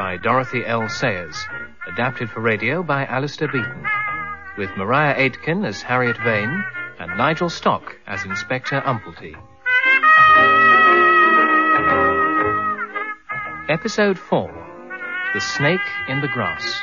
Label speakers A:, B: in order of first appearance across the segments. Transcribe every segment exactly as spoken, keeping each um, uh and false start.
A: by Dorothy L. Sayers, adapted for radio by Alistair Beaton, with Mariah Aitken as Harriet Vane and Nigel Stock as Inspector Umplety. Episode four, The Snake in the Grass.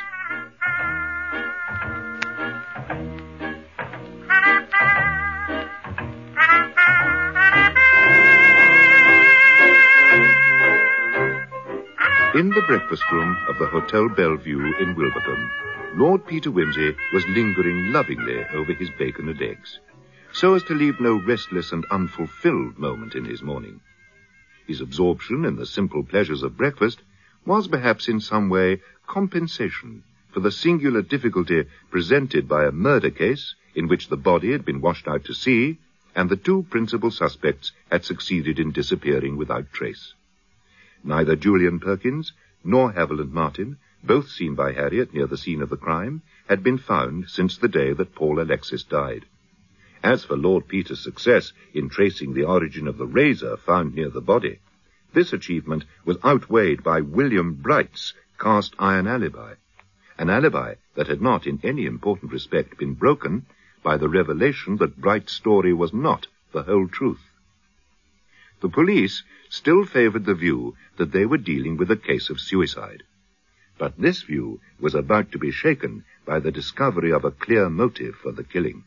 B: In the breakfast room of the Hotel Bellevue in Wilbraham, Lord Peter Wimsey was lingering lovingly over his bacon and eggs, so as to leave no restless and unfulfilled moment in his morning. His absorption in the simple pleasures of breakfast was perhaps in some way compensation for the singular difficulty presented by a murder case in which the body had been washed out to sea and the two principal suspects had succeeded in disappearing without trace. Neither Julian Perkins nor Haviland Martin, both seen by Harriet near the scene of the crime, had been found since the day that Paul Alexis died. As for Lord Peter's success in tracing the origin of the razor found near the body, this achievement was outweighed by William Bright's cast iron alibi, an alibi that had not in any important respect been broken by the revelation that Bright's story was not the whole truth. The police still favored the view that they were dealing with a case of suicide. But this view was about to be shaken by the discovery of a clear motive for the killing.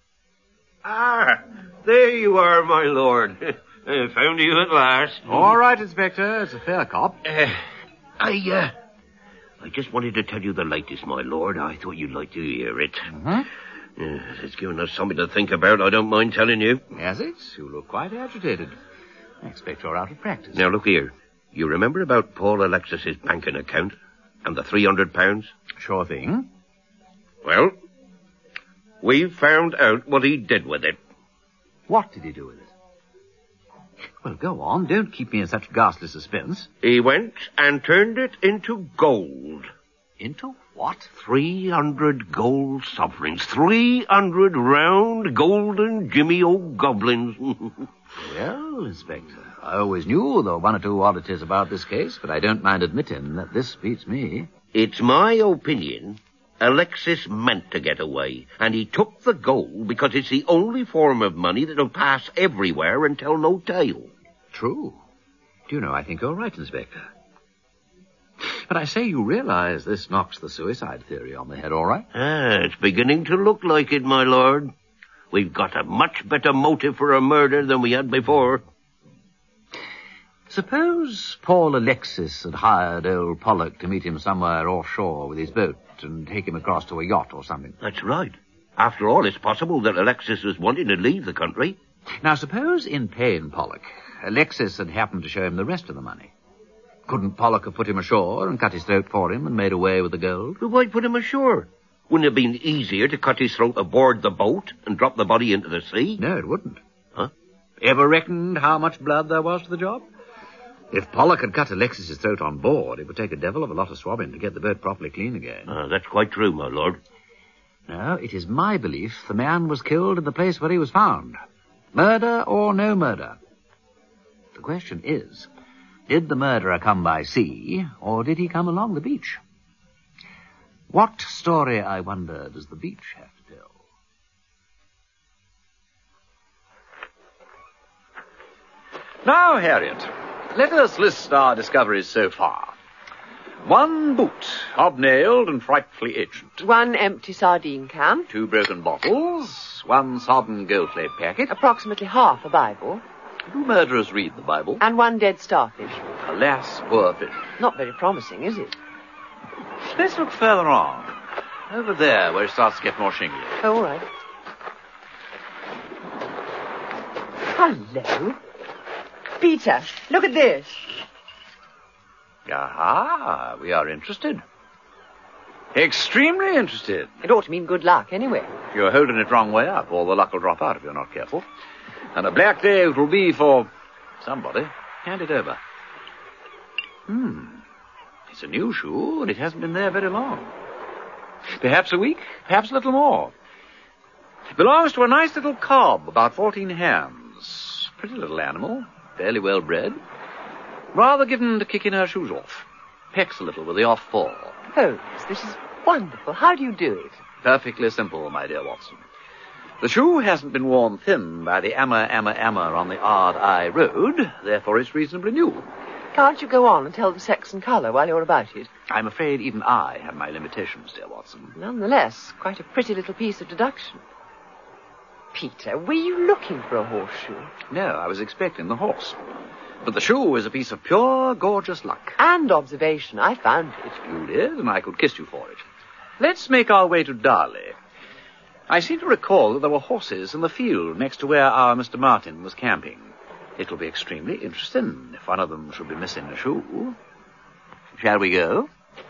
C: Ah, there you are, my lord. I found you at last.
D: All right, Inspector. It's a fair cop.
C: Uh, I, uh, I just wanted to tell you the latest, my lord. I thought you'd like to hear it.
D: Mm-hmm.
C: Uh, it's given us something to think about. I don't mind telling you.
D: Has it? You look quite agitated. I expect you're out of practice.
C: Now, look here. You remember about Paul Alexis's banking account and the three hundred pounds?
D: Sure thing.
C: Well, we've found out what he did with it.
D: What did he do with it? Well, go on. Don't keep me in such ghastly suspense.
C: He went and turned it into gold.
D: Into what?
C: Three hundred gold sovereigns. Three hundred round golden Jimmy O'Goblins.
D: Well, Inspector, I always knew there were one or two oddities about this case, but I don't mind admitting that this beats me.
C: It's my opinion Alexis meant to get away, and he took the gold because it's the only form of money that'll pass everywhere and tell no tale.
D: True. Do you know, I think you're right, Inspector. But I say you realize this knocks the suicide theory on the head, all right?
C: Ah, it's beginning to look like it, my lord. We've got a much better motive for a murder than we had before.
D: Suppose Paul Alexis had hired old Pollock to meet him somewhere offshore with his boat and take him across to a yacht or something.
C: That's right. After all, it's possible that Alexis was wanting to leave the country.
D: Now, suppose in paying Pollock, Alexis had happened to show him the rest of the money. Couldn't Pollock have put him ashore and cut his throat for him and made away with the gold?
C: But why put him ashore? Wouldn't it have been easier to cut his throat aboard the boat and drop the body into the sea?
D: No, it wouldn't.
C: Huh?
D: Ever reckoned how much blood there was to the job? If Pollock had cut Alexis's throat on board, it would take a devil of a lot of swabbing to get the boat properly clean again.
C: Ah, that's quite true, my lord.
D: No, it is my belief the man was killed in the place where he was found. Murder or no murder? The question is, did the murderer come by sea, or did he come along the beach? What story, I wonder, does the beach have to tell? Now, Harriet, let us list our discoveries so far. One boot, hobnailed and frightfully ancient.
E: One empty sardine can.
D: Two broken bottles. One sodden gold-plate packet.
E: Approximately half a Bible.
D: Do murderers read the Bible?
E: And one dead starfish.
D: Alas, poor fish.
E: Not very promising, is it?
D: Let's look further on. Over there, where it starts to get more shingly.
E: Oh, all right. Hello. Peter, look at this.
D: Aha, we are interested. Extremely interested.
E: It ought to mean good luck, anyway.
D: If you're holding it wrong way up, all the luck will drop out if you're not careful. And a black day it will be for somebody. Hand it over. Hmm. It's a new shoe, and it hasn't been there very long. Perhaps a week, perhaps a little more. It belongs to a nice little cob, about fourteen hands. Pretty little animal, fairly well bred. Rather given to kicking her shoes off. pecks a little with the off fore.
E: Holmes, this is wonderful. How do you do it?
D: Perfectly simple, my dear Watson. The shoe hasn't been worn thin by the Amma Amma Amma on the Ard Eye Road, therefore it's reasonably new.
E: Can't you go on and tell the sex and colour while you're about it?
D: I'm afraid even I have my limitations, dear Watson.
E: Nonetheless, quite a pretty little piece of deduction. Peter, were you looking for a horseshoe?
D: No, I was expecting the horse. But the shoe is a piece of pure, gorgeous luck.
E: And observation. I found it.
D: You did, and I could kiss you for it. Let's make our way to Darley. I seem to recall that there were horses in the field next to where our Mister Martin was camping. It'll be extremely interesting if one of them should be missing a shoe. Shall we go?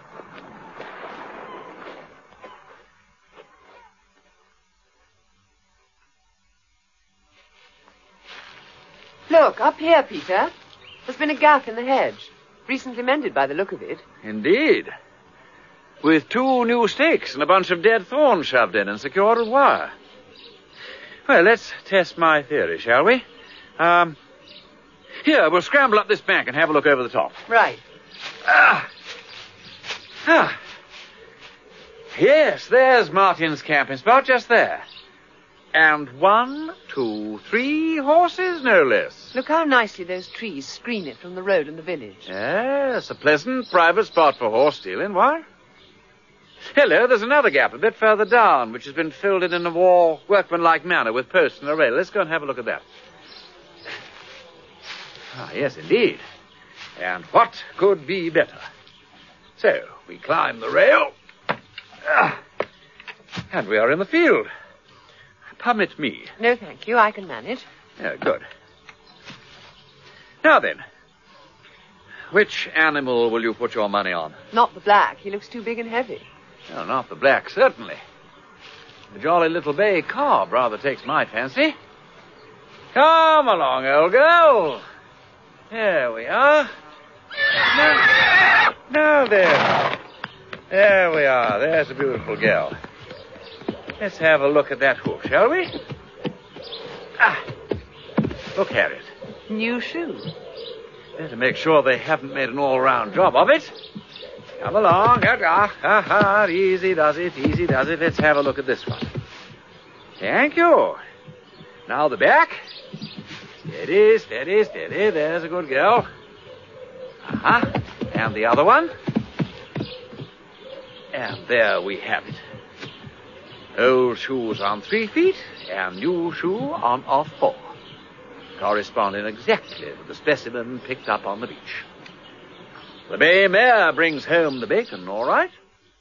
E: Look, up here, Peter. There's been a gap in the hedge. Recently mended by the look of it.
D: Indeed. With two new stakes and a bunch of dead thorns shoved in and secured with wire. Well, let's test my theory, shall we? Um, here, we'll scramble up this bank and have a look over the top.
E: Right.
D: Ah! Ah! Yes, there's Martin's camping spot just there. And one, two, three horses, no less.
E: Look how nicely those trees screen it from the road and the village.
D: Yes, a pleasant private spot for horse stealing, why? Hello, there's another gap a bit further down, which has been filled in in a war workmanlike manner with posts and a rail. Let's go and have a look at that. Ah, yes, indeed. And what could be better? So, we climb the rail. Ah, and we are in the field. Permit me.
E: No, thank you. I can manage.
D: Yeah, good. Now then, which animal will you put your money on?
E: Not the black. He looks too big and heavy.
D: No, not the black, certainly. The jolly little bay cob rather takes my fancy. Come along, old girl. There we are. Now, now there. There we are. There's a beautiful girl. Let's have a look at that hoof, shall we? Ah, look, Harriet.
E: New shoe.
D: Better make sure they haven't made an all-round job of it. Come along. Ah, ah, ah, easy does it, easy does it. Let's have a look at this one. Thank you. Now the back. Steady, steady, steady. There's a good girl. Uh-huh. And the other one. And there we have it. Old shoes on three feet and new shoe on off four, corresponding exactly with the specimen picked up on the beach. The bay mare brings home the bacon, all right?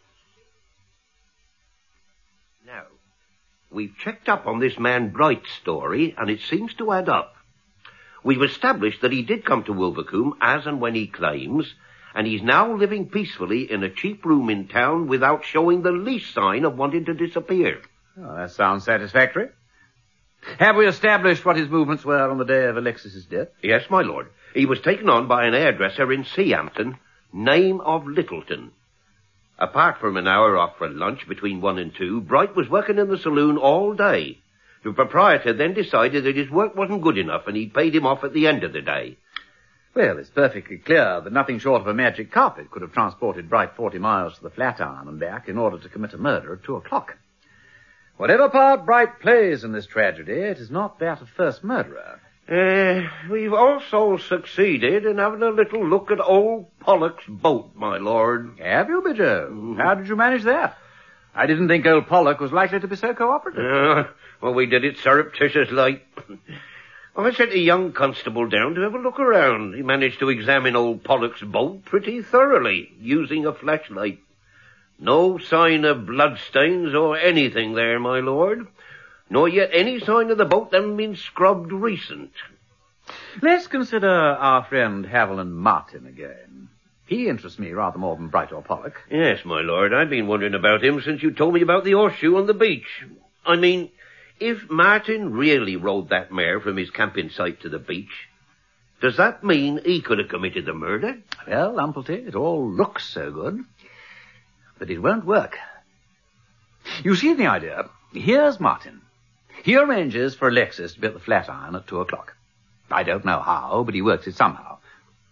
C: Now, we've checked up on this man Bright's story, and it seems to add up. We've established that he did come to Wilvercombe as and when he claims, and he's now living peacefully in a cheap room in town without showing the least sign of wanting to disappear.
D: Oh, that sounds satisfactory. Have we established what his movements were on the day of Alexis's death?
C: Yes, my lord. He was taken on by an hairdresser in Seahampton, name of Littleton. Apart from an hour off for lunch between one and two, Bright was working in the saloon all day. The proprietor then decided that his work wasn't good enough and he paid him off at the end of the day.
D: Well, it's perfectly clear that nothing short of a magic carpet could have transported Bright forty miles to the Flatiron and back in order to commit a murder at two o'clock. Whatever part Bright plays in this tragedy, it is not that of first murderer.
C: Uh, we've also succeeded in having a little look at old Pollock's boat, my lord.
D: Have you, Bijo? Mm. How did you manage that? I didn't think old Pollock was likely to be so cooperative.
C: Uh, well, we did it surreptitious-like. I sent a young constable down to have a look around. He managed to examine old Pollock's boat pretty thoroughly, using a flashlight. No sign of bloodstains or anything there, my lord. Nor yet any sign of the boat having been scrubbed recent.
D: Let's consider our friend Haviland Martin again. He interests me rather more than Bright or Pollock.
C: Yes, my lord. I've been wondering about him since you told me about the horseshoe on the beach. I mean, if Martin really rode that mare from his camping site to the beach, does that mean he could have committed the murder?
D: Well, Umplety, it all looks so good. But it won't work. You see the idea? Here's Martin. He arranges for Alexis to be at the Flatiron at two o'clock. I don't know how, but he works it somehow.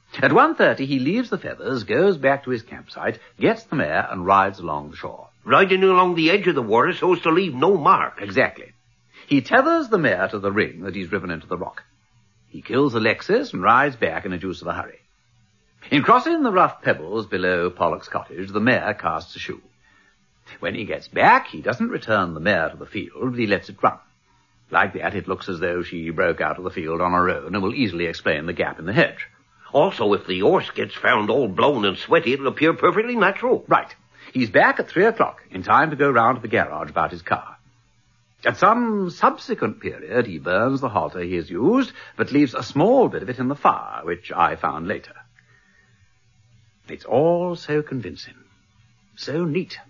D: At one thirty, he leaves the Feathers, goes back to his campsite, gets the mare, and rides along the shore.
C: Riding along the edge of the water so as to leave no mark.
D: Exactly. He tethers the mare to the ring that he's driven into the rock. He kills Alexis and rides back in a deuce of a hurry. In crossing the rough pebbles below Pollock's cottage, the mare casts a shoe. When he gets back, he doesn't return the mare to the field, but he lets it run. Like that, it looks as though she broke out of the field on her own and will easily explain the gap in the hedge.
C: Also, if the horse gets found all blown and sweaty, it'll appear perfectly natural.
D: Right. He's back at three o'clock, in time to go round to the garage about his car. At some subsequent period, he burns the halter he has used, but leaves a small bit of it in the fire, which I found later. It's all so convincing, so neat.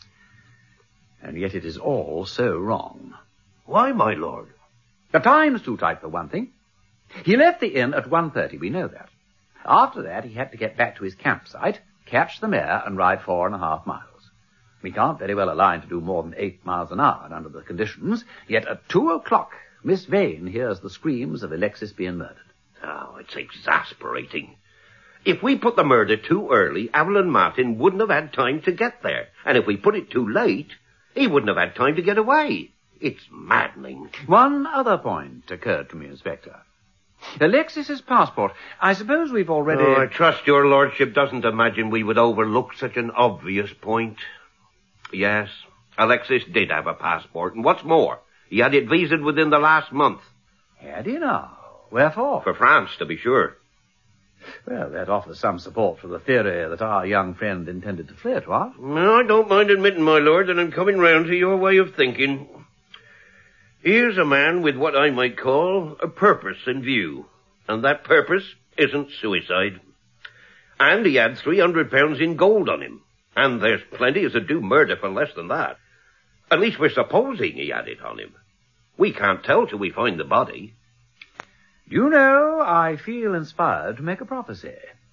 D: And yet it is all so wrong.
C: Why, my lord?
D: The time's too tight, for one thing. He left the inn at one thirty, we know that. After that, he had to get back to his campsite, catch the mare, and ride four and a half miles. We can't very well align to do more than eight miles an hour under the conditions, yet at two o'clock, Miss Vane hears the screams of Alexis being murdered.
C: Oh, it's exasperating. If we put the murder too early, Evelyn Martin wouldn't have had time to get there. And if we put it too late, he wouldn't have had time to get away. It's maddening.
D: One other point occurred to me, Inspector. Alexis's passport. I suppose we've already...
C: Oh, I trust your lordship doesn't imagine we would overlook such an obvious point. Yes, Alexis did have a passport, and what's more, he had it visaed within the last month.
D: Had he now? Wherefore?
C: For France, to be sure.
D: Well, that offers some support for the theory that our young friend intended to flit, what?
C: No, I don't mind admitting, my lord, that I'm coming round to your way of thinking. Here's a man with what I might call a purpose in view, and that purpose isn't suicide. And he had three hundred pounds in gold on him, and there's plenty as would do murder for less than that. At least we're supposing he had it on him. We can't tell till we find the body.
D: You know, I feel inspired to make a prophecy.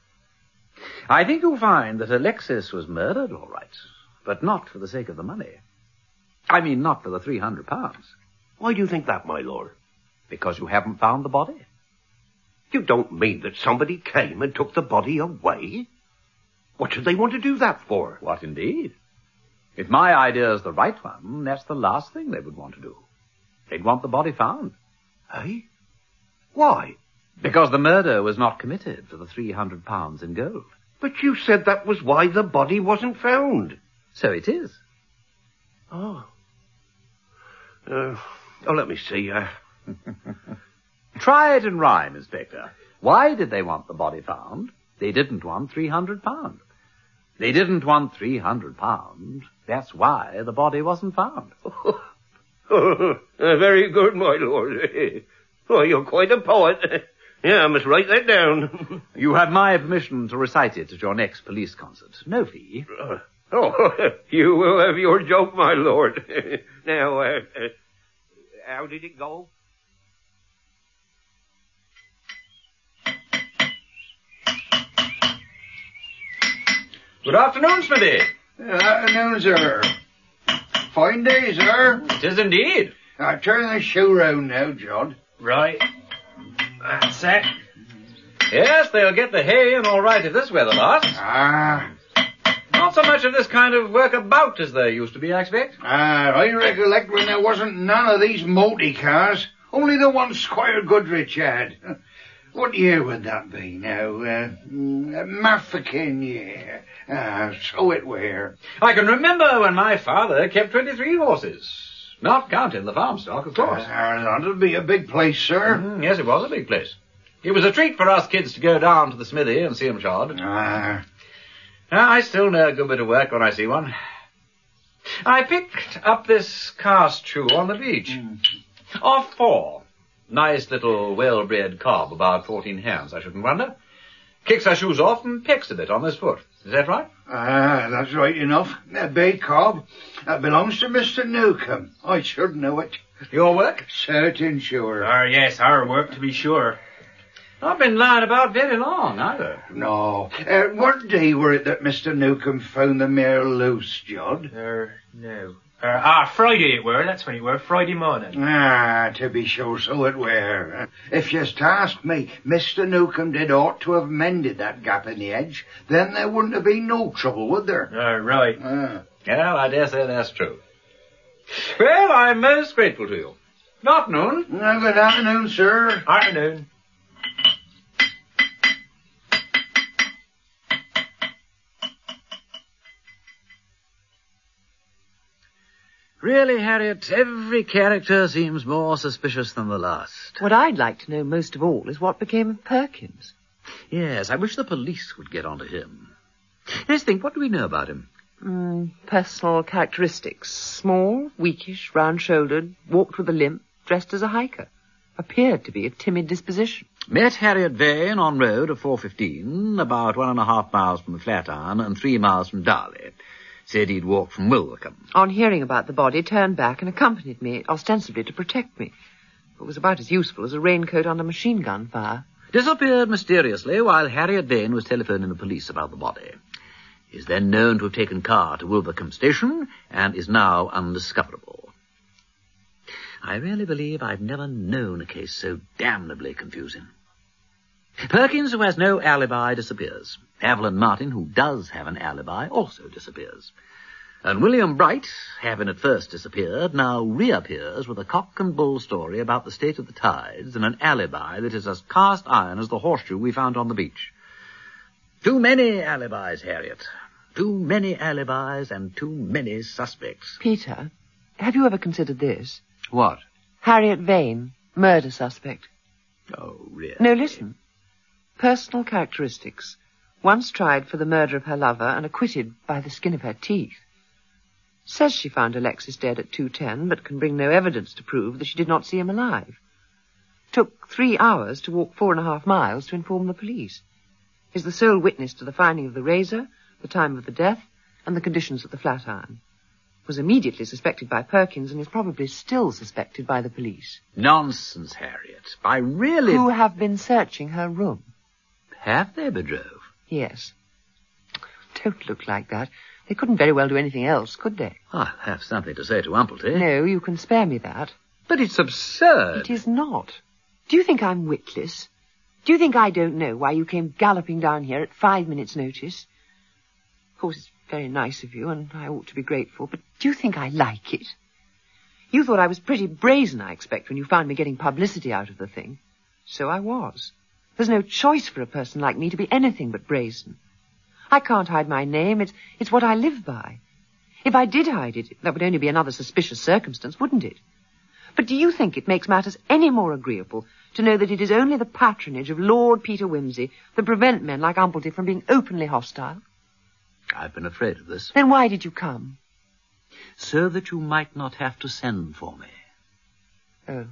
D: I think you'll find that Alexis was murdered, all right, but not for the sake of the money. I mean, not for the three hundred pounds.
C: Why do you think that, my lord?
D: Because you haven't found the body.
C: You don't mean that somebody came and took the body away? What should they want to do that for?
D: What indeed? If my idea is the right one, that's the last thing they would want to do. They'd want the body found.
C: Eh? Why?
D: Because the murder was not committed for the three hundred pounds in gold.
C: But you said that was why the body wasn't found.
D: So it is.
C: Oh. Uh, oh, let me see. Uh...
D: Try it in rhyme, Inspector. Why did they want the body found? They didn't want three hundred pounds. They didn't want three hundred pounds. That's why the body wasn't found.
C: Oh, uh, very good, my lord. Oh, you're quite a poet. Yeah, I must write that down.
D: You have my permission to recite it at your next police concert. No fee.
C: Uh, oh, you will have your joke, my lord. Now, uh, uh, how did it go?
D: Good afternoon, Smithy.
F: Good afternoon, sir. Fine day, sir.
D: It is indeed.
F: Now, turn the show round now, Jod.
D: Right. That's it. Yes, they'll get the hay in all right if this weather lasts.
F: Ah.
D: Not so much of this kind of work about as there used to be, I expect.
F: Ah, I recollect when there wasn't none of these multi-cars. Only the one Squire Goodrich had. What year would that be now? Uh, Mafeking year. Ah, so it were.
D: I can remember when my father kept twenty-three horses. Not counting the farm stock, of course.
F: Ah, that'd be a big place, sir.
D: Mm, yes, it was a big place. It was a treat for us kids to go down to the smithy and see 'em shod.
F: Ah.
D: I still know a good bit of work when I see one. I picked up this cast shoe on the beach. Mm. Off four. Nice little well-bred cob, about fourteen hands, I shouldn't wonder. Kicks her shoes off and pecks a bit on this foot. Is that right?
F: Ah, that's right enough. That bay cob, that belongs to Mister Newcomb. I should know it.
D: Your work?
F: Certain sure.
G: Ah, yes, our work, to be sure.
D: Not been lying about very long, either.
F: No. Uh, what day were it that Mister Newcomb found the mare loose, Jod?
G: Er, no. Uh, ah, Friday it were, that's when it were, Friday morning.
F: Ah, to be sure, so it were. If you'st asked me, Mister Newcombe did ought to have mended that gap in the edge, then there wouldn't have been no trouble, would there?
G: Ah, right.
F: Ah.
D: Yeah, I dare say that's true. Well, I'm most grateful to you. Good afternoon.
F: Well, good afternoon, sir.
G: Afternoon.
D: Really, Harriet, every character seems more suspicious than the last.
E: What I'd like to know most of all is what became of Perkins.
D: Yes, I wish the police would get onto him. Let's think, what do we know about him?
E: Mm, personal characteristics. Small, weakish, round-shouldered, walked with a limp, dressed as a hiker. Appeared to be of timid disposition.
D: Met Harriet Vane on road at four fifteen, about one and a half miles from the Flatiron and three miles from Darley. Said he'd walked from Wilwickham.
E: On hearing about the body, turned back and accompanied me, ostensibly to protect me. It was about as useful as a raincoat under machine gun fire.
D: Disappeared mysteriously while Harriet Vane was telephoning the police about the body. Is then known to have taken car to Wilwickham Station and is now undiscoverable. I really believe I've never known a case so damnably confusing. Perkins, who has no alibi, disappears. Evelyn Martin, who does have an alibi, also disappears. And William Bright, having at first disappeared, now reappears with a cock and bull story about the state of the tides and an alibi that is as cast iron as the horseshoe we found on the beach. Too many alibis, Harriet. Too many alibis and too many suspects.
E: Peter, have you ever considered this?
D: What?
E: Harriet Vane, murder suspect.
D: Oh, really?
E: No, listen. Personal characteristics. Once tried for the murder of her lover and acquitted by the skin of her teeth. Says she found Alexis dead at two ten, but can bring no evidence to prove that she did not see him alive. Took three hours to walk four and a half miles to inform the police. Is the sole witness to the finding of the razor, the time of the death, and the conditions at the Flatiron. Was immediately suspected by Perkins and is probably still suspected by the police.
D: Nonsense, Harriet. I really...
E: Who have been searching her room.
D: Have they, Bedrove?
E: Yes. Don't look like that. They couldn't very well do anything else, could they?
D: I'll have something to say to Umplety.
E: No, you can spare me that.
D: But it's absurd.
E: It is not. Do you think I'm witless? Do you think I don't know why you came galloping down here at five minutes' notice? Of course, it's very nice of you, and I ought to be grateful, but do you think I like it? You thought I was pretty brazen, I expect, when you found me getting publicity out of the thing. So I was. There's no choice for a person like me to be anything but brazen. I can't hide my name. It's, it's what I live by. If I did hide it, that would only be another suspicious circumstance, wouldn't it? But do you think it makes matters any more agreeable to know that it is only the patronage of Lord Peter Wimsey that prevent men like Umplety from being openly hostile?
D: I've been afraid of this.
E: Then why did you come?
D: So that you might not have to send for me.
E: Oh.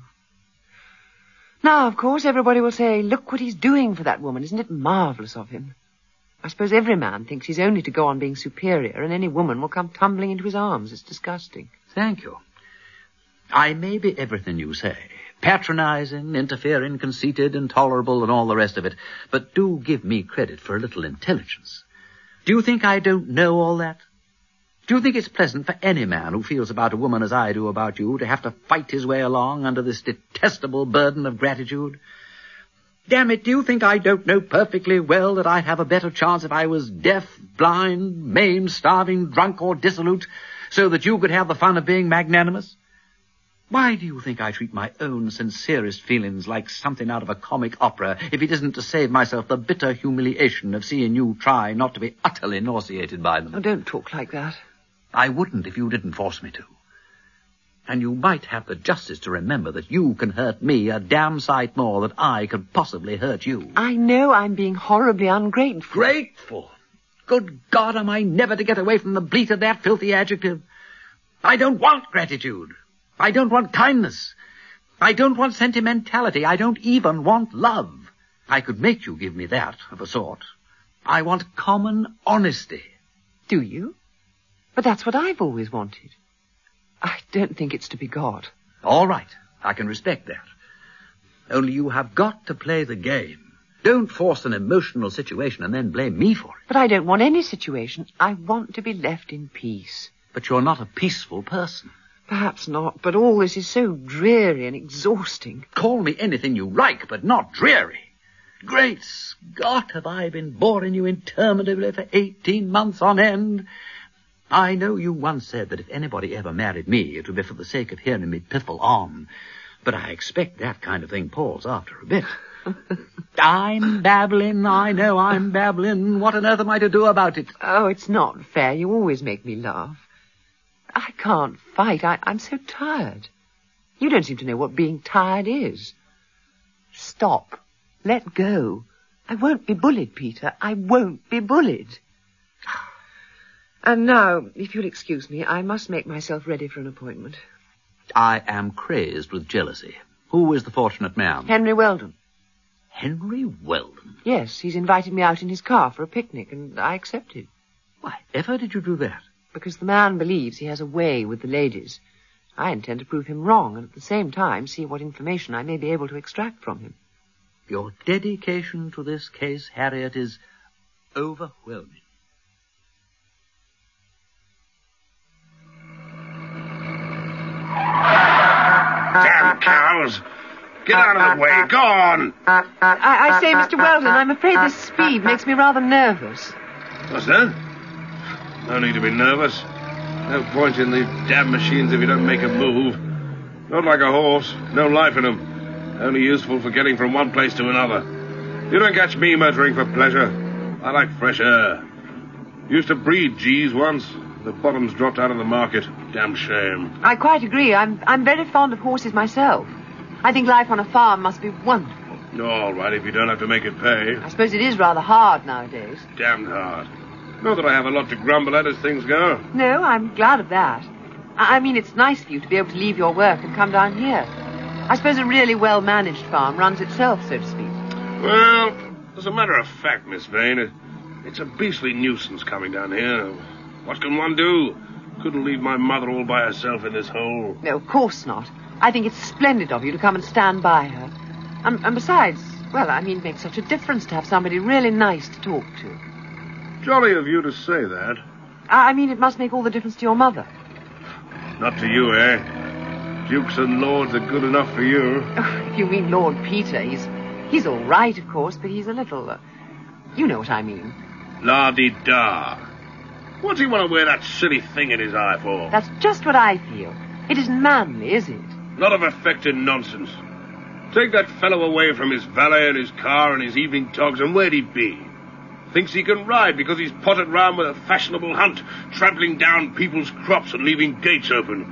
E: Now, of course, everybody will say, look what he's doing for that woman. Isn't it marvellous of him? I suppose every man thinks he's only to go on being superior, and any woman will come tumbling into his arms. It's disgusting.
D: Thank you. I may be everything you say. Patronizing, interfering, conceited, intolerable, and all the rest of it. But do give me credit for a little intelligence. Do you think I don't know all that? Do you think it's pleasant for any man who feels about a woman as I do about you to have to fight his way along under this detestable burden of gratitude? Damn it, do you think I don't know perfectly well that I'd have a better chance if I was deaf, blind, maimed, starving, drunk, or dissolute, so that you could have the fun of being magnanimous? Why do you think I treat my own sincerest feelings like something out of a comic opera if it isn't to save myself the bitter humiliation of seeing you try not to be utterly nauseated by them?
E: Oh, don't talk like that.
D: I wouldn't if you didn't force me to. And you might have the justice to remember that you can hurt me a damn sight more than I could possibly hurt you.
E: I know I'm being horribly ungrateful.
D: Grateful? Good God, am I never to get away from the bleat of that filthy adjective? I don't want gratitude. I don't want kindness. I don't want sentimentality. I don't even want love. I could make you give me that, of a sort. I want common honesty.
E: Do you? But that's what I've always wanted. I don't think it's to be got.
D: All right, I can respect that. Only you have got to play the game. Don't force an emotional situation and then blame me for it.
E: But I don't want any situation. I want to be left in peace.
D: But you're not a peaceful person.
E: Perhaps not, but all this is so dreary and exhausting.
D: Call me anything you like, but not dreary. Great Scott, have I been boring you interminably for eighteen months on end? I know you once said that if anybody ever married me, it would be for the sake of hearing me piffle on. But I expect that kind of thing palls after a bit. I'm babbling, I know I'm babbling. What on earth am I to do about it?
E: Oh, it's not fair. You always make me laugh. I can't fight. I, I'm so tired. You don't seem to know what being tired is. Stop. Let go. I won't be bullied, Peter. I won't be bullied. And now, if you'll excuse me, I must make myself ready for an appointment.
D: I am crazed with jealousy. Who is the fortunate man?
E: Henry Weldon.
D: Henry Weldon?
E: Yes, he's invited me out in his car for a picnic, and I accepted.
D: Why ever did you do that?
E: Because the man believes he has a way with the ladies. I intend to prove him wrong, and at the same time see what information I may be able to extract from him.
D: Your dedication to this case, Harriet, is overwhelming.
H: Damn cows! Get out of the way! Go on!
E: I, I say, Mister Weldon, I'm afraid this speed makes me rather nervous.
H: What's that? No need to be nervous. No point in these damn machines if you don't make a move. Not like a horse. No life in them. Only useful for getting from one place to another. You don't catch me motoring for pleasure. I like fresh air. Used to breed G's once. The bottom's dropped out of the market. Damn shame.
E: I quite agree. I'm I'm very fond of horses myself. I think life on a farm must be wonderful.
H: All right, if you don't have to make it pay.
E: I suppose it is rather hard nowadays.
H: Damned hard. Not that I have a lot to grumble at as things go.
E: No, I'm glad of that. I, I mean, it's nice for you to be able to leave your work and come down here. I suppose a really well-managed farm runs itself, so to speak.
H: Well, as a matter of fact, Miss Vane, it, it's a beastly nuisance coming down here. What can one do? Couldn't leave my mother all by herself in this hole.
E: No, of course not. I think it's splendid of you to come and stand by her. And, and besides, well, I mean, it makes such a difference to have somebody really nice to talk to.
H: Jolly of you to say that.
E: I, I mean, it must make all the difference to your mother.
H: Not to you, eh? Dukes and lords are good enough for you.
E: Oh, if you mean Lord Peter, he's he's all right, of course, but he's a little... Uh, you know what I mean.
H: La-di-da. What's he want to wear that silly thing in his eye for?
E: That's just what I feel. It isn't manly, is it?
H: Lot of affected nonsense. Take that fellow away from his valet and his car and his evening togs, and where'd he be? Thinks he can ride because he's potted round with a fashionable hunt, trampling down people's crops and leaving gates open.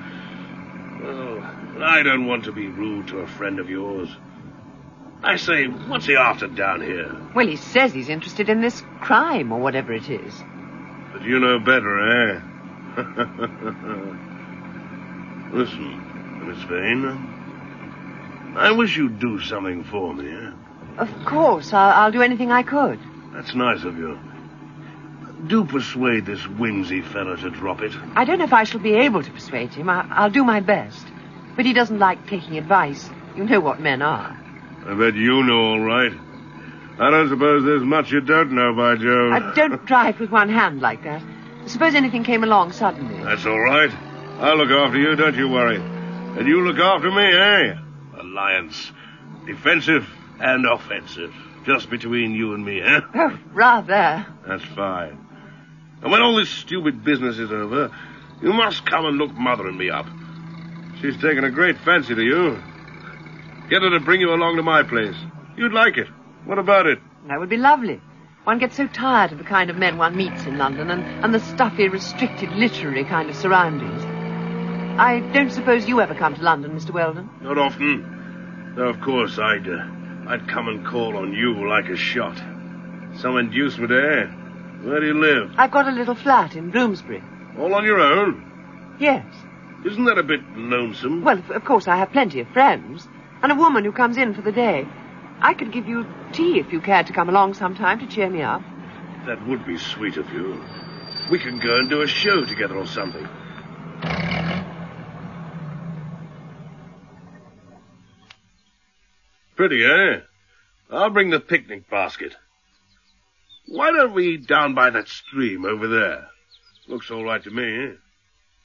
H: Oh, I don't want to be rude to a friend of yours. I say, what's he after down here?
E: Well, he says he's interested in this crime or whatever it is.
H: But you know better, eh? Listen, Miss Vane, I wish you'd do something for me, eh?
E: Of course, I'll, I'll do anything I could.
H: That's nice of you. Do persuade this whimsy fellow to drop it.
E: I don't know if I shall be able to persuade him. I, I'll do my best. But he doesn't like taking advice. You know what men are.
H: I bet you know all right. I don't suppose there's much you don't know, by Jove.
E: Uh, don't drive with one hand like that. Suppose anything came along suddenly.
H: That's all right. I'll look after you, don't you worry. And you look after me, eh? Alliance. Defensive and offensive. Just between you and me, eh?
E: Oh, rather.
H: That's fine. And when all this stupid business is over, you must come and look Mother and me up. She's taken a great fancy to you. Get her to bring you along to my place. You'd like it. What about it?
E: That would be lovely. One gets so tired of the kind of men one meets in London and, and the stuffy, restricted, literary kind of surroundings. I don't suppose you ever come to London, Mister Weldon?
H: Not often. Though, of course, I'd, uh, I'd come and call on you like a shot. Some inducement, eh? Where do you live?
E: I've got a little flat in Bloomsbury.
H: All on your own?
E: Yes.
H: Isn't that a bit lonesome?
E: Well, of course, I have plenty of friends. And a woman who comes in for the day. I could give you tea if you cared to come along sometime to cheer me up.
H: That would be sweet of you. We can go and do a show together or something. Pretty, eh? I'll bring the picnic basket. Why don't we eat down by that stream over there? Looks all right to me, eh?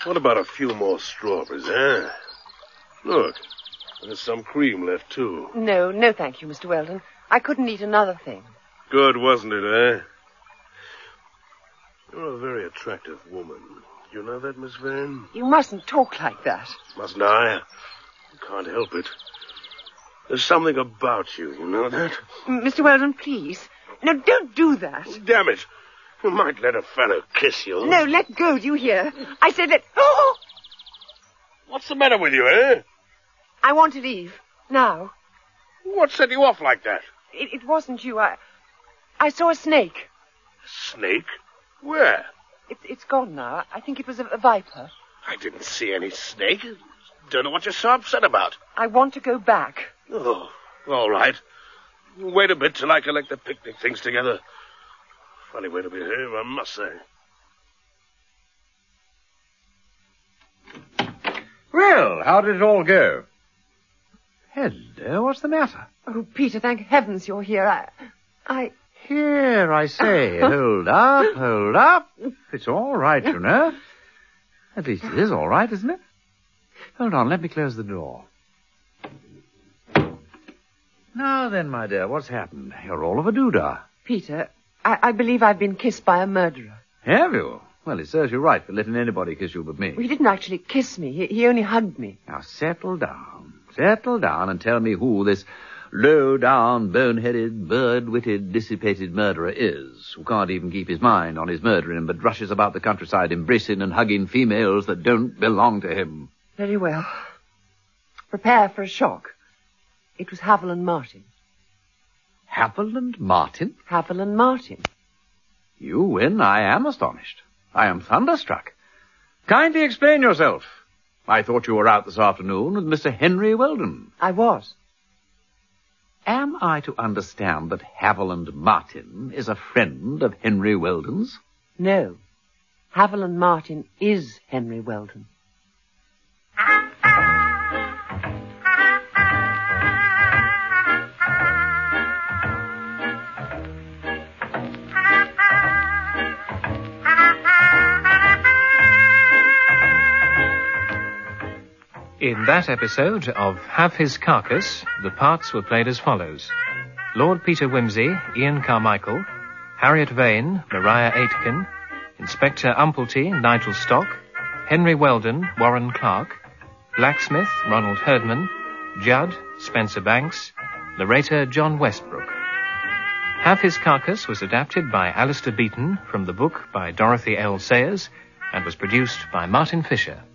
H: What about a few more strawberries, eh? Look, there's some cream left, too.
E: No, no, thank you, Mister Weldon. I couldn't eat another thing.
H: Good, wasn't it, eh? You're a very attractive woman. You know that, Miss Vane?
E: You mustn't talk like that.
H: Mustn't I? Can't help it. There's something about you, you know that?
E: Mister Weldon, please. No, don't do that.
H: Damn it. You might let a fellow kiss you.
E: No, let go, do you hear? I said let... Oh!
H: What's the matter with you, eh?
E: I want to leave. Now.
H: What set you off like that?
E: It, it wasn't you. I... I saw a snake.
H: Snake? Where?
E: It, it's gone now. I think it was a, a viper.
H: I didn't see any snake. Don't know what you're so upset about.
E: I want to go back.
H: Oh, all right. Wait a bit till I collect the picnic things together. Funny way to behave, I must say.
I: Well, how did it all go? Hello, what's the matter?
E: Oh, Peter, thank heavens you're here. I... I...
I: Here, I say. Hold up, hold up. It's all right, you know. At least it is all right, isn't it? Hold on, let me close the door. Now then, my dear, what's happened? You're all of a doodah.
E: Peter, I, I believe I've been kissed by a murderer.
I: Have you? Well, it serves you right for letting anybody kiss you but me.
E: Well, he didn't actually kiss me. He, he only hugged me.
I: Now, settle down. Settle down and tell me who this low-down, bone-headed, bird-witted, dissipated murderer is, who can't even keep his mind on his murdering but rushes about the countryside embracing and hugging females that don't belong to him.
E: Very well. Prepare for a shock. It was Haviland Martin.
I: Haviland Martin?
E: Haviland Martin.
I: You win. I am astonished. I am thunderstruck. Kindly explain yourself. I thought you were out this afternoon with Mister Henry Weldon.
E: I was.
I: Am I to understand that Haviland Martin is a friend of Henry Weldon's?
E: No. Haviland Martin is Henry Weldon.
A: In that episode of Have His Carcass, the parts were played as follows. Lord Peter Wimsey, Ian Carmichael, Harriet Vane, Maria Aitken, Inspector Umplety, Nigel Stock, Henry Weldon, Warren Clark, Blacksmith, Ronald Herdman, Judd, Spencer Banks, narrator John Westbrook. Have His Carcass was adapted by Alistair Beaton from the book by Dorothy L. Sayers and was produced by Martin Fisher.